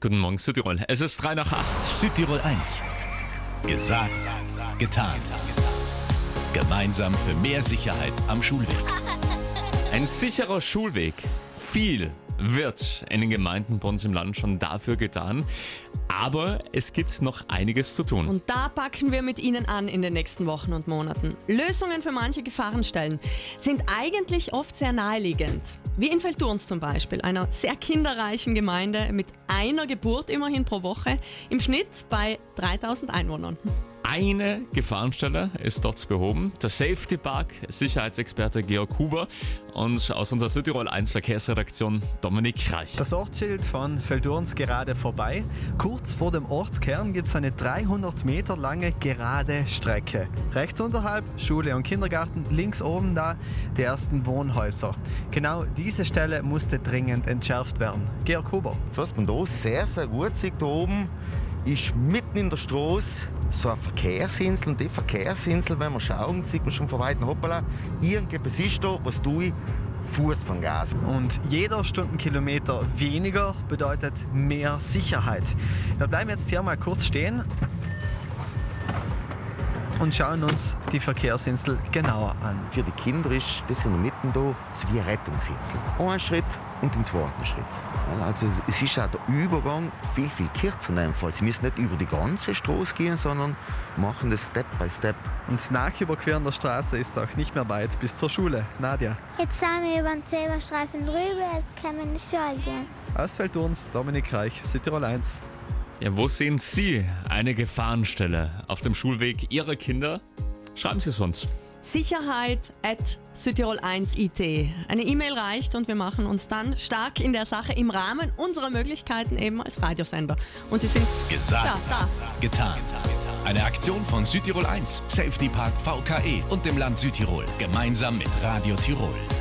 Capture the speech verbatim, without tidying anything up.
Guten Morgen, Südtirol. Es ist drei nach acht. Südtirol eins. Gesagt, getan. Gemeinsam für mehr Sicherheit am Schulweg. Ein sicherer Schulweg. Viel wird in den Gemeinden bei uns im Land schon dafür getan. Aber es gibt noch einiges zu tun. Und da packen wir mit Ihnen an in den nächsten Wochen und Monaten. Lösungen für manche Gefahrenstellen sind eigentlich oft sehr naheliegend. Wie in Velturns zum Beispiel, einer sehr kinderreichen Gemeinde mit einer Geburt immerhin pro Woche, im Schnitt bei dreitausend Einwohnern. Eine Gefahrenstelle ist dort behoben. Der Safety Park, Sicherheitsexperte Georg Huber und aus unserer Südtirol eins Verkehrsredaktion Dominik Reich. Das Ortsschild von Velturns gerade vorbei. Kurz vor dem Ortskern gibt es eine dreihundert Meter lange gerade Strecke. Rechts unterhalb Schule und Kindergarten, links oben da die ersten Wohnhäuser. Genau diese Stelle musste dringend entschärft werden. Georg Huber. Was man da sehr, sehr gut sieht, da oben ist mitten in der Straße so eine Verkehrsinsel. Und die Verkehrsinsel, wenn wir schauen, sieht man schon von weitem, hoppala, irgendetwas ist da, was tue ich? Fuß vom Gas. Und jeder Stundenkilometer weniger bedeutet mehr Sicherheit. Wir bleiben jetzt hier mal kurz stehen und schauen uns die Verkehrsinsel genauer an. Für die Kinder ist das in der Mitte da so wie eine Rettungsinsel. Ein Schritt und den zweiten Schritt. Also es ist auch der Übergang viel, viel kürzer in dem Fall. Sie müssen nicht über die ganze Straße gehen, sondern machen das Step by Step. Und nach Überqueren der Straße ist auch nicht mehr weit bis zur Schule. Nadja. Jetzt sind wir über den Zebrastreifen drüber, jetzt können wir in die Schule gehen. Aus Velturns, Dominik Reich, Südtirol eins. Ja, wo sehen Sie eine Gefahrenstelle auf dem Schulweg Ihrer Kinder? Schreiben Sie es uns. Sicherheit at südtirol eins punkt it. Eine E-Mail reicht und wir machen uns dann stark in der Sache im Rahmen unserer Möglichkeiten eben als Radiosender. Und Sie sind Gesagt, da, da. getan. Eine Aktion von Südtirol eins, Safety Park V K E und dem Land Südtirol. Gemeinsam mit Radio Tirol.